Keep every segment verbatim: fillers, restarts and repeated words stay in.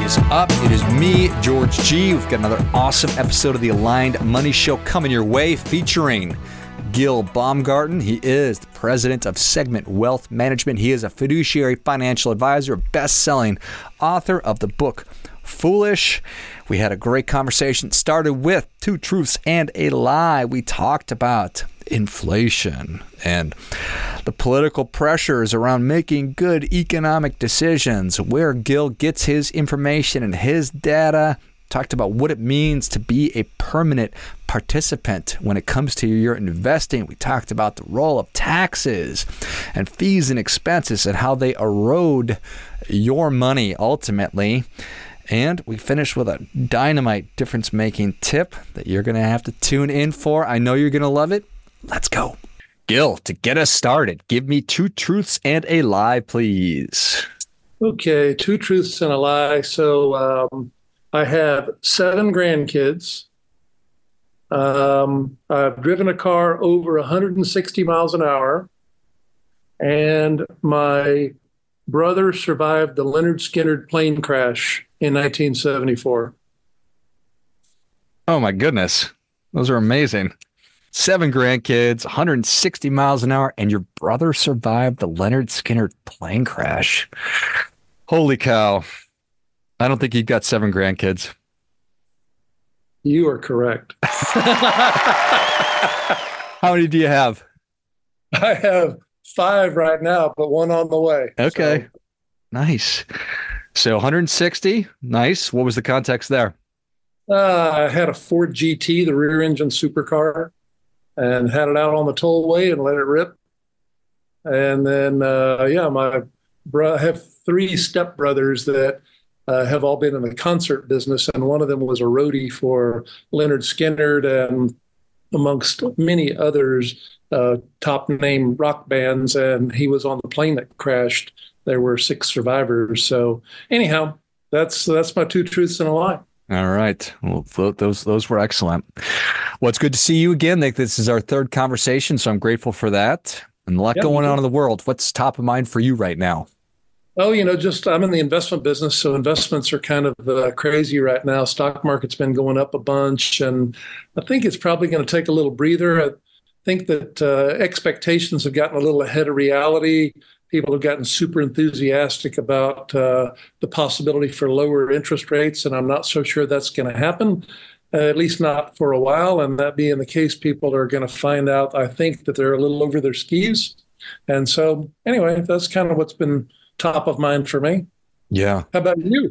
is up? It is me, George G. We've got another awesome episode of the Aligned Money Show coming your way, featuring Gil Baumgarten. He is the president of Segment Wealth Management. He is a fiduciary financial advisor, best-selling author of the book Foolish. We had a great conversation. Started with Two Truths and a Lie. We talked about inflation and the political pressures around making good economic decisions, where Gil gets his information and his data. Talked about what it means to be a permanent participant when it comes to your investing. We talked about the role of taxes and fees and expenses and how they erode your money ultimately. And we finished with a dynamite difference-making tip that you're going to have to tune in for. I know you're going to love it. Let's go. Gil, to get us started, give me two truths and a lie, please. Okay, two truths and a lie. So um, I have seven grandkids. Um, I've driven a car over one hundred sixty miles an hour. And my brother survived the Leonard Skinner plane crash in nineteen seventy-four. Oh, my goodness. Those are amazing. Seven grandkids, one hundred sixty miles an hour, and your brother survived the Leonard Skinner plane crash. Holy cow. I don't think you've got seven grandkids. You are correct. How many do you have? I have five right now, but one on the way. Okay. So. Nice. So one hundred sixty. Nice. What was the context there? Uh, I had a Ford G T, the rear engine supercar, and had it out on the tollway and let it rip. And then, uh, yeah, my bro- I have three stepbrothers that uh, have all been in the concert business, and one of them was a roadie for Leonard Skinner and amongst many others, uh, top name rock bands, and he was on the plane that crashed. There were six survivors. So anyhow, that's that's my two truths and a lie. All right. Well, those those were excellent. Well, it's good to see you again. I think this is our third conversation, so I'm grateful for that. And a lot yep, going on in the world. What's top of mind for you right now? Oh, you know, just I'm in the investment business, so investments are kind of uh, crazy right now. Stock market's been going up a bunch, and I think it's probably going to take a little breather. I think that uh, expectations have gotten a little ahead of reality. People have gotten super enthusiastic about uh, the possibility for lower interest rates, and I'm not so sure that's going to happen, uh, at least not for a while. And that being the case, people are going to find out, I think, that they're a little over their skis. And so, anyway, that's kind of what's been top of mind for me. Yeah. How about you?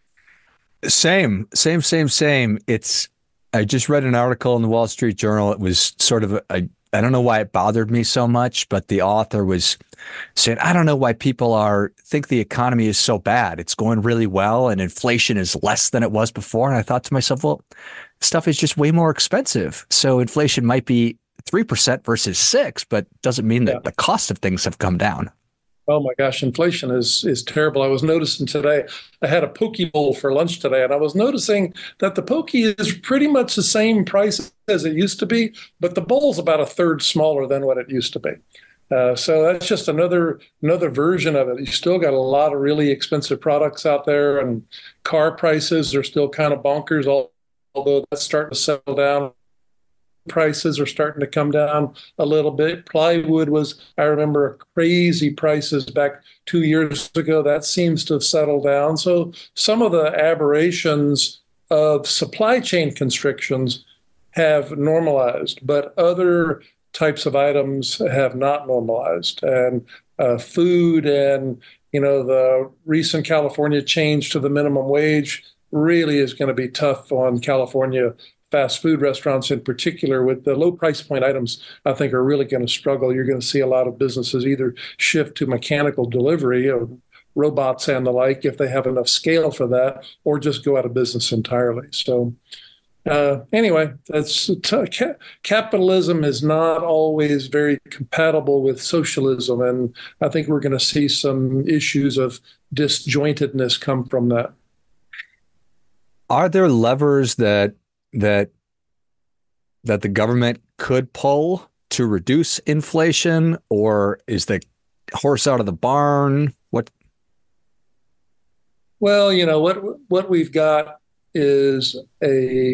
Same, same, same, same. It's, I just read an article in the Wall Street Journal. It was sort of a, a I don't know why it bothered me so much, but the author was saying, I don't know why people are think the economy is so bad. It's going really well and inflation is less than it was before. And I thought to myself, well, stuff is just way more expensive. So inflation might be three percent versus six, but doesn't mean that yeah. the cost of things have come down. Oh my gosh, inflation is is terrible. I was noticing today, I had a poke bowl for lunch today, and I was noticing that the poke is pretty much the same price as it used to be, but the bowl's about a third smaller than what it used to be. Uh, so that's just another another version of it. You still got a lot of really expensive products out there, and car prices are still kind of bonkers, although that's starting to settle down. Prices are starting to come down a little bit. Plywood was, I remember, crazy prices back two years ago. That seems to have settled down. So some of the aberrations of supply chain constrictions have normalized, but other types of items have not normalized. And uh, food and, you know, the recent California change to the minimum wage really is going to be tough on California fast food restaurants in particular. With the low price point items, I think are really going to struggle. You're going to see a lot of businesses either shift to mechanical delivery of robots and the like if they have enough scale for that, or just go out of business entirely. So uh, anyway, that's t- ca- capitalism is not always very compatible with socialism, and I think we're going to see some issues of disjointedness come from that. Are there levers that that that the government could pull to reduce inflation, or is the horse out of the barn? What Well, you know, what what we've got is a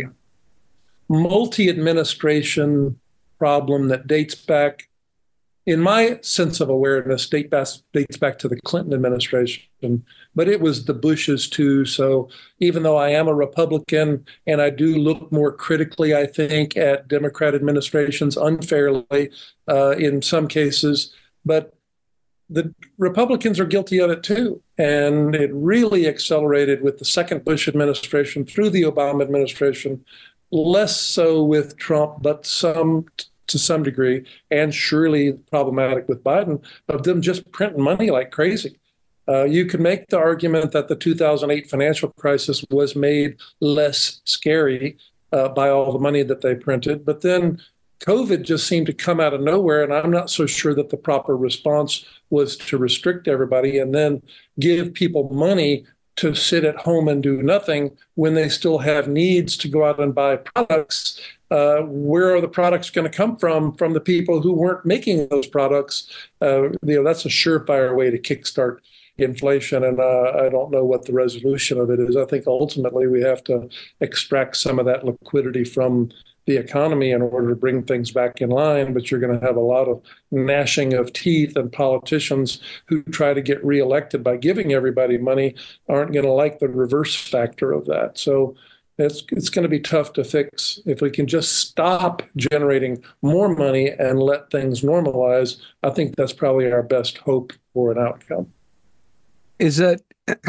multi-administration problem that dates back, in my sense of awareness, date back, dates back to the Clinton administration, but it was the Bushes too. So even though I am a Republican and I do look more critically, I think, at Democrat administrations unfairly uh, in some cases, but the Republicans are guilty of it too. And it really accelerated with the second Bush administration through the Obama administration, less so with Trump, but some to some degree, and surely problematic with Biden, of them just printing money like crazy. Uh, you can make the argument that the two thousand eight financial crisis was made less scary uh, by all the money that they printed, but then COVID just seemed to come out of nowhere, and I'm not so sure that the proper response was to restrict everybody and then give people money to sit at home and do nothing when they still have needs to go out and buy products. Uh, where are the products going to come from? From the people who weren't making those products. Uh, you know, that's a surefire way to kickstart inflation, and uh, I don't know what the resolution of it is. I think ultimately we have to extract some of that liquidity from the economy in order to bring things back in line, but you're going to have a lot of gnashing of teeth, and politicians who try to get reelected by giving everybody money aren't going to like the reverse factor of that. So it's it's going to be tough to fix. If we can just stop generating more money and let things normalize, I think that's probably our best hope for an outcome. Is it,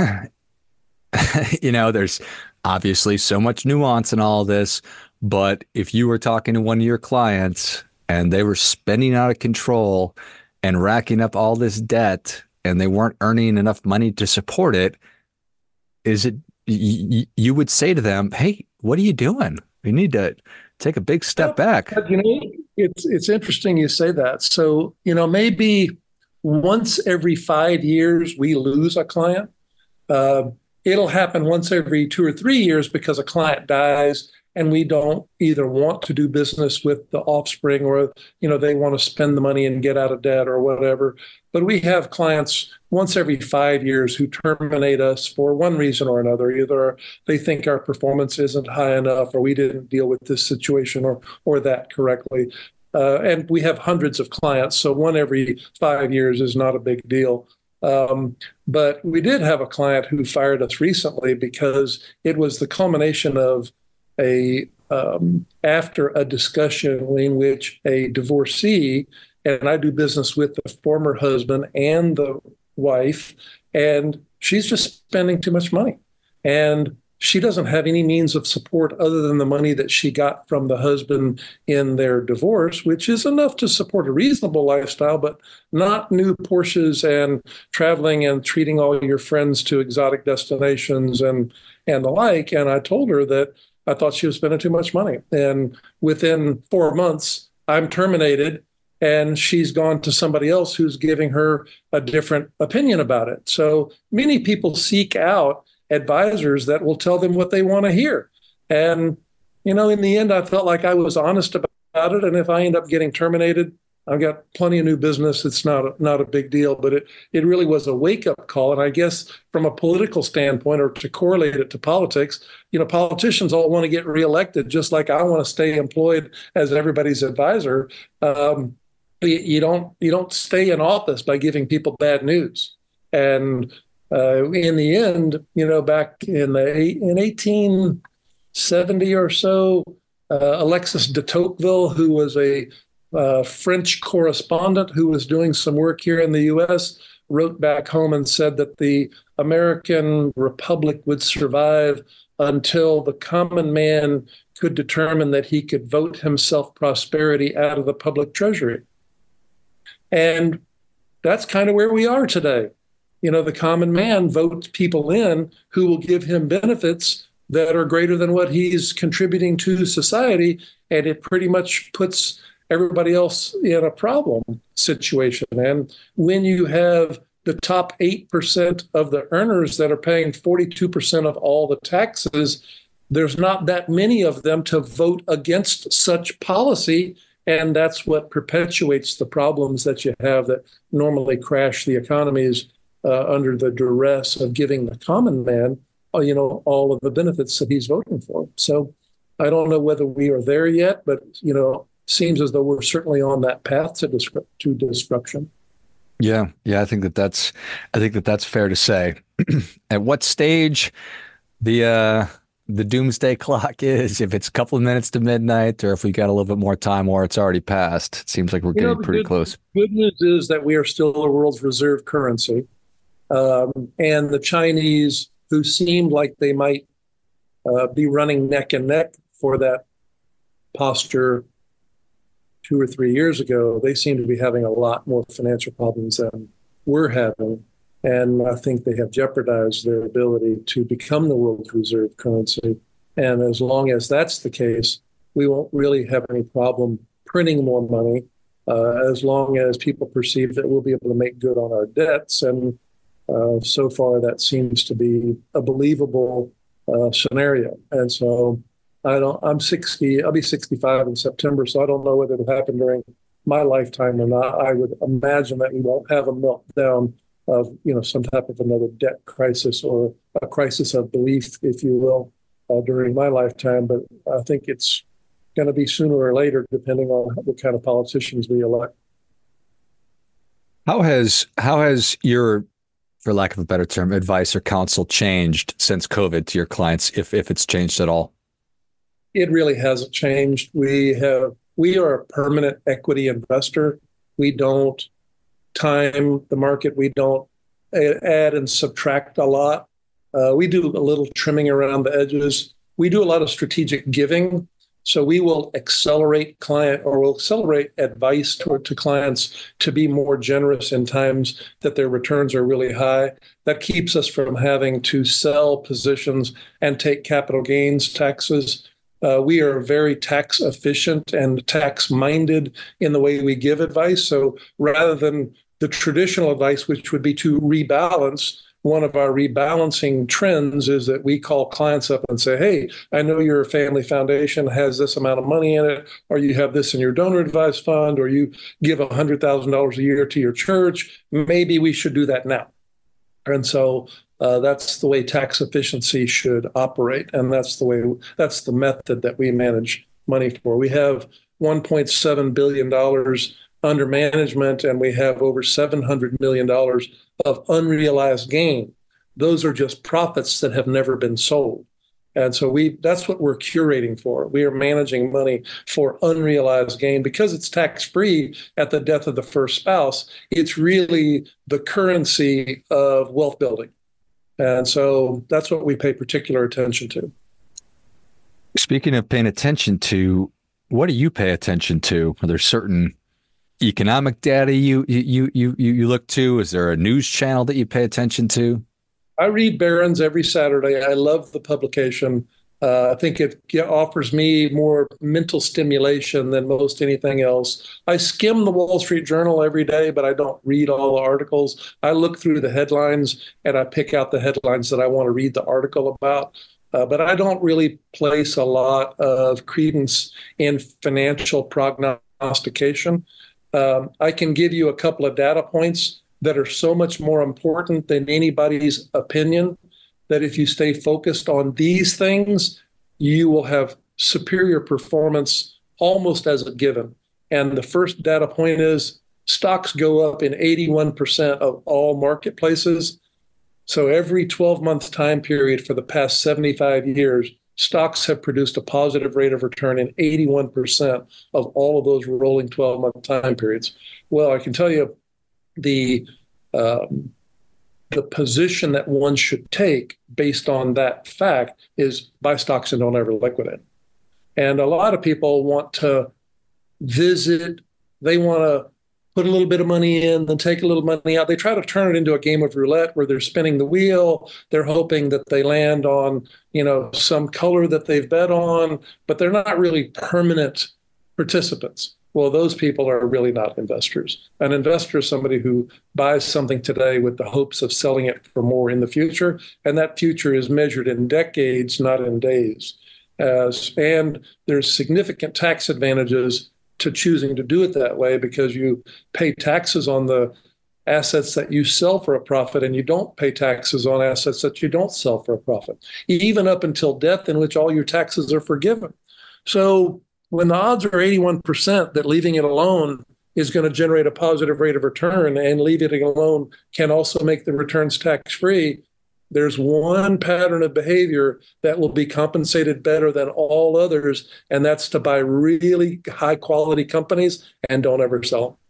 you know, there's obviously so much nuance in all this, but if you were talking to one of your clients and they were spending out of control and racking up all this debt and they weren't earning enough money to support it, is it, y- you would say to them, hey, what are you doing? You need to take a big step back. But, you know, it's, it's interesting you say that. So, you know, maybe once every five years we lose a client. Uh, it'll happen once every two or three years because a client dies and we don't either want to do business with the offspring, or, you know, they want to spend the money and get out of debt or whatever. But we have clients once every five years who terminate us for one reason or another. Either they think our performance isn't high enough, or we didn't deal with this situation or or that correctly. Uh, and we have hundreds of clients, so one every five years is not a big deal. Um, but we did have a client who fired us recently because it was the culmination of a um, after a discussion in which a divorcee, and I do business with the former husband and the wife, and she's just spending too much money. And she doesn't have any means of support other than the money that she got from the husband in their divorce, which is enough to support a reasonable lifestyle, but not new Porsches and traveling and treating all your friends to exotic destinations and, and the like. And I told her that I thought she was spending too much money. And within four months, I'm terminated, and she's gone to somebody else who's giving her a different opinion about it. So many people seek out advisors that will tell them what they want to hear. And, you know, in the end, I felt like I was honest about it. And if I end up getting terminated, I've got plenty of new business. It's not a, not a big deal, but it, it really was a wake-up call. And I guess from a political standpoint, or to correlate it to politics, you know, politicians all want to get reelected, just like I want to stay employed as everybody's advisor. Um, you, you don't you don't stay in office by giving people bad news. And Uh, in the end, you know, back in the in eighteen seventy or so, uh, Alexis de Tocqueville, who was a uh, French correspondent who was doing some work here in the U S, wrote back home and said that the American Republic would survive until the common man could determine that he could vote himself prosperity out of the public treasury. And that's kind of where we are today. You know, the common man votes people in who will give him benefits that are greater than what he's contributing to society, and it pretty much puts everybody else in a problem situation. And when you have the top eight percent of the earners that are paying forty-two percent of all the taxes, there's not that many of them to vote against such policy. And that's what perpetuates the problems that you have that normally crash the economies uh, under the duress of giving the common man, uh, you know, all of the benefits that he's voting for. So I don't know whether we are there yet, but, you know, seems as though we're certainly on that path to, destru- to destruction. Yeah, yeah, I think that that's, I think that that's fair to say. At what stage the uh, the doomsday clock is, if it's a couple of minutes to midnight, or if we got a little bit more time, or it's already passed. It seems like we're You know, getting the pretty good, close. good news is that we are still the world's reserve currency. Um, and the Chinese, who seemed like they might uh, be running neck and neck for that posture two or three years ago, they seem to be having a lot more financial problems than we're having. And I think they have jeopardized their ability to become the world's reserve currency. And as long as that's the case, we won't really have any problem printing more money, uh, as long as people perceive that we'll be able to make good on our debts. And uh, so far, that seems to be a believable uh, scenario. And so I don't, I'm sixty, I'll be sixty-five in September, so I don't know whether it'll happen during my lifetime or not. I would imagine that we won't have a meltdown of, you know, some type of another debt crisis or a crisis of belief, if you will, uh, during my lifetime. But I think it's going to be sooner or later, depending on what kind of politicians we elect. How has how has your, for lack of a better term, advice or counsel changed since COVID to your clients, if if it's changed at all? It really hasn't changed. We have we are a permanent equity investor. We don't time the market. We don't add and subtract a lot. Uh, we do a little trimming around the edges. We do a lot of strategic giving. So we will accelerate client or we'll accelerate advice to, to clients to be more generous in times that their returns are really high. That keeps us from having to sell positions and take capital gains taxes. Uh, we are very tax efficient and tax minded in the way we give advice. So rather than the traditional advice, which would be to rebalance, one of our rebalancing trends is that we call clients up and say, hey, I know your family foundation has this amount of money in it, or you have this in your donor advised fund, or you give one hundred thousand dollars a year to your church. Maybe we should do that now. And so uh, that's the way tax efficiency should operate. And that's the way, that's the method that we manage money for. We have one point seven billion dollars under management, and we have over seven hundred million dollars of unrealized gain. Those are just profits that have never been sold. And so we that's what we're curating for. We are managing money for unrealized gain because it's tax-free at the death of the first spouse. It's really the currency of wealth building. And so that's what we pay particular attention to. Speaking of paying attention to, what do you pay attention to? Are there certain economic data you you you you you look to? Is there a news channel that you pay attention to? I read Barron's every Saturday. I love the publication. Uh, I think it offers me more mental stimulation than most anything else. I skim the Wall Street Journal every day, but I don't read all the articles. I look through the headlines and I pick out the headlines that I want to read the article about. Uh, but I don't really place a lot of credence in financial prognostication. Um, I can give you a couple of data points that are so much more important than anybody's opinion, that if you stay focused on these things, you will have superior performance almost as a given. And the first data point is stocks go up in eighty-one percent of all marketplaces. So every twelve-month time period for the past seventy-five years, stocks have produced a positive rate of return in eighty-one percent of all of those rolling twelve-month time periods. Well, I can tell you the um, the position that one should take based on that fact is buy stocks and don't ever liquidate. And a lot of people want to visit, they want to put a little bit of money in, then take a little money out. They try to turn it into a game of roulette where they're spinning the wheel. They're hoping that they land on, you know, some color that they've bet on, but they're not really permanent participants. Well, those people are really not investors. An investor is somebody who buys something today with the hopes of selling it for more in the future, and that future is measured in decades, not in days. As, and there's significant tax advantages to choosing to do it that way because you pay taxes on the assets that you sell for a profit, and you don't pay taxes on assets that you don't sell for a profit, even up until death, in which all your taxes are forgiven. So when the odds are eighty-one percent that leaving it alone is going to generate a positive rate of return, and leaving it alone can also make the returns tax-free, there's one pattern of behavior that will be compensated better than all others, and that's to buy really high-quality companies and don't ever sell them.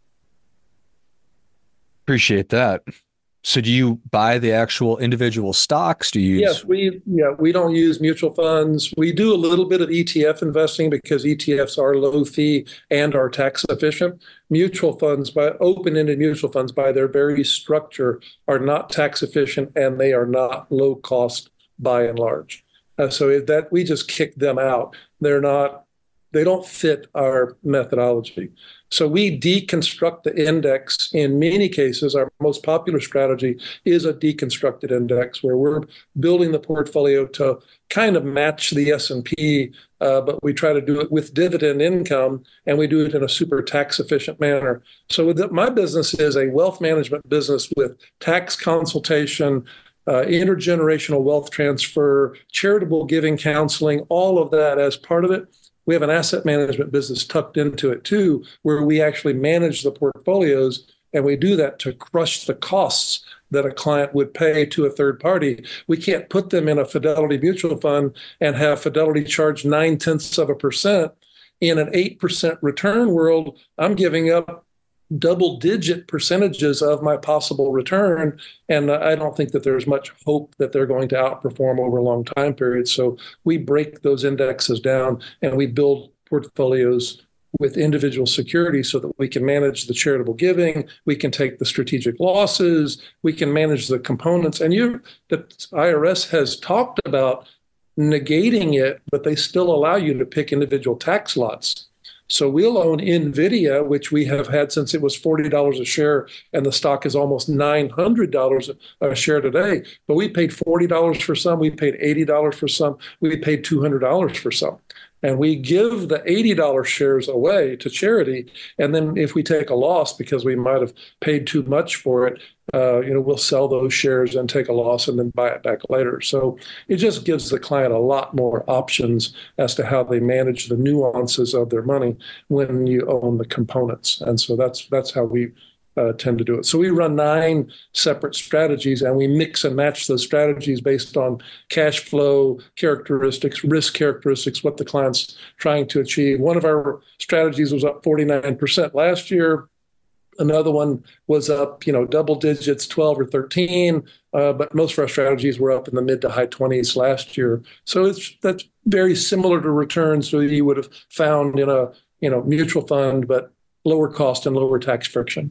Appreciate that. So do you buy the actual individual stocks? Do you use... Yes, we yeah we don't use mutual funds. We do a little bit of E T F investing because E T Fs are low fee and are tax efficient. Mutual funds, by open-ended mutual funds, by their very structure, are not tax efficient, and they are not low cost by and large. Uh, so that we just kick them out. They're not. They don't fit our methodology. So we deconstruct the index in many cases. Our most popular strategy is a deconstructed index, where we're building the portfolio to kind of match the S and P, uh, but we try to do it with dividend income, and we do it in a super tax efficient manner. So the, my business is a wealth management business with tax consultation, uh, intergenerational wealth transfer, charitable giving, counseling, all of that as part of it. We have an asset management business tucked into it too, where we actually manage the portfolios, and we do that to crush the costs that a client would pay to a third party. We can't put them in a Fidelity mutual fund and have Fidelity charge nine tenths of a percent. In an eight percent return world, I'm giving up double digit percentages of my possible return. And I don't think that there's much hope that they're going to outperform over a long time period. So we break those indexes down, and we build portfolios with individual securities so that we can manage the charitable giving, we can take the strategic losses, we can manage the components. And you, the I R S has talked about negating it, but they still allow you to pick individual tax lots. So we'll own NVIDIA, which we have had since it was forty dollars a share, and the stock is almost nine hundred dollars a share today. But we paid forty dollars for some, we paid eighty dollars for some, we paid two hundred dollars for some. And we give the eighty dollars shares away to charity. And then if we take a loss because we might have paid too much for it, uh, you know, we'll sell those shares and take a loss and then buy it back later. So it just gives the client a lot more options as to how they manage the nuances of their money when you own the components. And so that's that's how we Uh, tend to do it. So we run nine separate strategies, and we mix and match those strategies based on cash flow characteristics, risk characteristics, what the client's trying to achieve. One of our strategies was up forty-nine percent last year. Another one was up, you know, double digits, twelve or thirteen. Uh, but most of our strategies were up in the mid to high twenties last year. So it's that's very similar to returns that you would have found in a, you know, mutual fund, but lower cost and lower tax friction.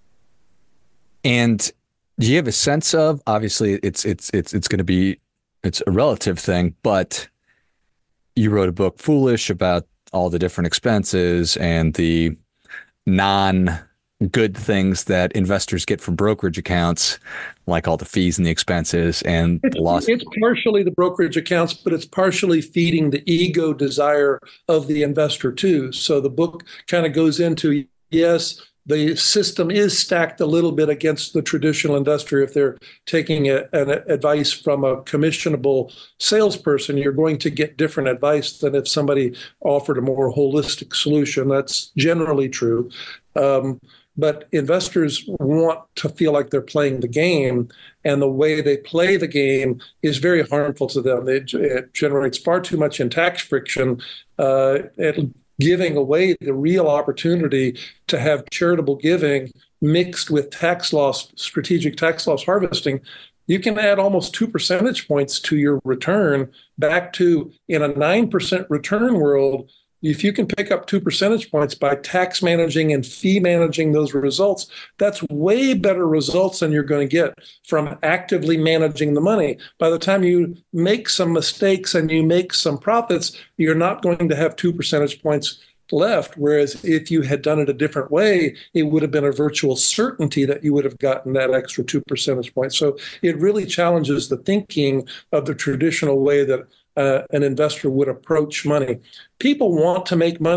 And do you have a sense of, obviously it's it's it's it's going to be, it's a relative thing, but you wrote a book, Foolish, about all the different expenses and the non-good things that investors get from brokerage accounts, like all the fees and the expenses and it's, the loss. It's partially the brokerage accounts, but it's partially feeding the ego desire of the investor too. So the book kind of goes into, yes, the system is stacked a little bit against the traditional investor. If they're taking a, an advice from a commissionable salesperson, you're going to get different advice than if somebody offered a more holistic solution. That's generally true. Um, but investors want to feel like they're playing the game, and the way they play the game is very harmful to them. It, it generates far too much in tax friction. Uh, it, giving away the real opportunity to have charitable giving mixed with tax loss, strategic tax loss harvesting. You can add almost two percentage points to your return back to, in a nine percent return world, if you can pick up two percentage points by tax managing and fee managing those results, that's way better results than you're going to get from actively managing the money. By the time you make some mistakes and you make some profits, you're not going to have two percentage points left. Whereas if you had done it a different way, it would have been a virtual certainty that you would have gotten that extra two percentage points. So it really challenges the thinking of the traditional way that Uh, an investor would approach money. People want to make money,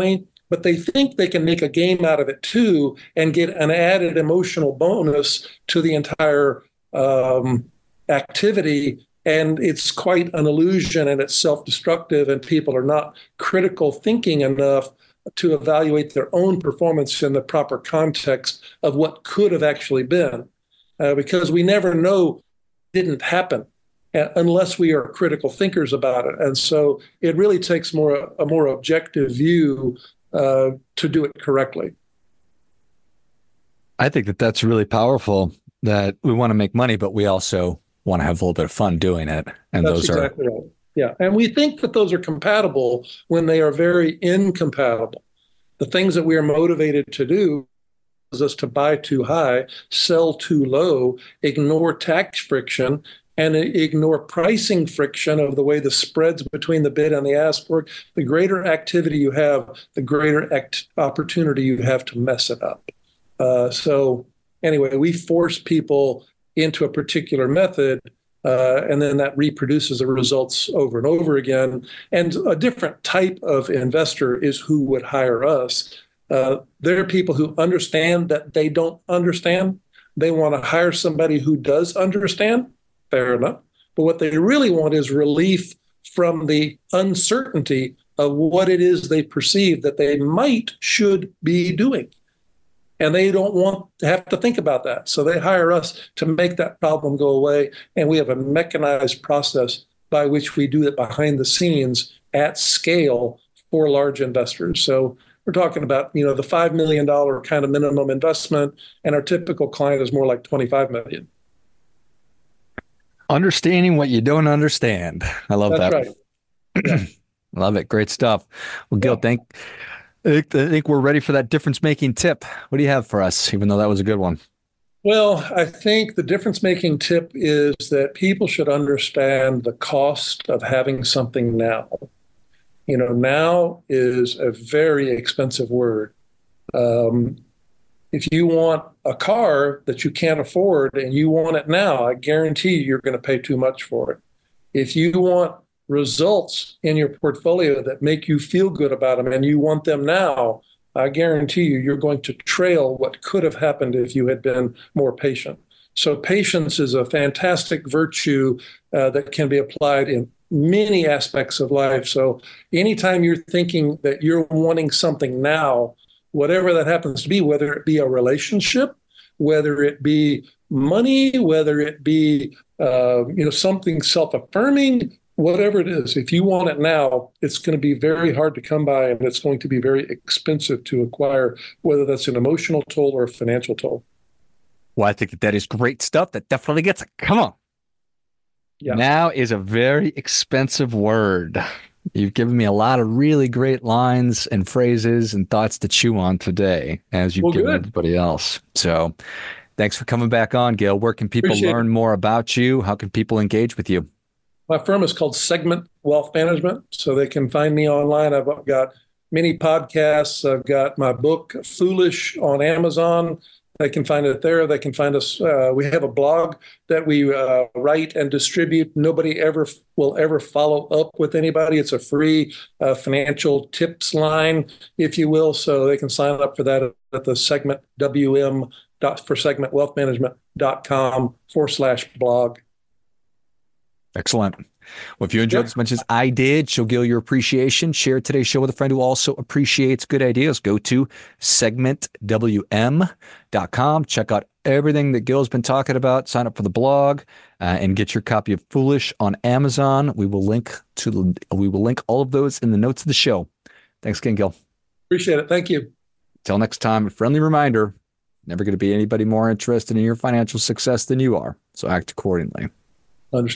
but they think they can make a game out of it too and get an added emotional bonus to the entire um, activity. And it's quite an illusion, and it's self-destructive, and people are not critical thinking enough to evaluate their own performance in the proper context of what could have actually been, uh, because we never know didn't happen unless we are critical thinkers about it. And so it really takes more a more objective view uh, to do it correctly. I think that that's really powerful, that we want to make money, but we also want to have a little bit of fun doing it. And That's those exactly are, right. Yeah. And we think that those are compatible when they are very incompatible. The things that we are motivated to do is us to buy too high, sell too low, ignore tax friction, and ignore pricing friction of the way the spreads between the bid and the ask work. The greater activity you have, the greater act- opportunity you have to mess it up. Uh, so anyway, we force people into a particular method, uh, and then that reproduces the results over and over again. And a different type of investor is who would hire us. Uh, there are people who understand that they don't understand. They want to hire somebody who does understand. Fair enough. But what they really want is relief from the uncertainty of what it is they perceive that they might, should be doing. And they don't want to have to think about that. So they hire us to make that problem go away. And we have a mechanized process by which we do it behind the scenes at scale for large investors. So we're talking about, you know, the five million dollars kind of minimum investment, and our typical client is more like twenty-five million dollars. Understanding what you don't understand. I love That's that. Right. Yeah. Love it. Great stuff. Well, Gil, yeah. thank I think we're ready for that difference-making tip. What do you have for us, even though that was a good one? Well, I think the difference-making tip is that people should understand the cost of having something now. You know, now is a very expensive word. Um, if you want a car that you can't afford and you want it now, I guarantee you you're going to pay too much for it. If you want results in your portfolio that make you feel good about them and you want them now, I guarantee you you're going to trail what could have happened if you had been more patient. So patience is a fantastic virtue uh, that can be applied in many aspects of life. So anytime you're thinking that you're wanting something now, whatever that happens to be, whether it be a relationship, whether it be money, whether it be uh, you know something self-affirming, whatever it is, if you want it now, it's going to be very hard to come by, and it's going to be very expensive to acquire, whether that's an emotional toll or a financial toll. Well, I think that that is great stuff. That definitely gets it. Come on. Yeah. Now is a very expensive word. You've given me a lot of really great lines and phrases and thoughts to chew on today, as you've well, given good. everybody else. So thanks for coming back on, Gil. Where can people Appreciate learn it. more about you? How can people engage with you? My firm is called Segment Wealth Management, so they can find me online. I've got many podcasts. I've got my book, Foolish, on Amazon. They can find it there. They can find us. Uh, we have a blog that we uh, write and distribute. Nobody ever will ever follow up with anybody. It's a free uh, financial tips line, if you will. So they can sign up for that at the segment W M dot for segment wealth management dot com forward slash blog. Excellent. Well, if you enjoyed yep. as much as I did, show Gil your appreciation. Share today's show with a friend who also appreciates good ideas. Go to segment W M dot com. Check out everything that Gil's been talking about. Sign up for the blog uh, and get your copy of Foolish on Amazon. We will link to we will link all of those in the notes of the show. Thanks again, Gil. Appreciate it. Thank you. Till next time, a friendly reminder: never going to be anybody more interested in your financial success than you are. So act accordingly. Understood.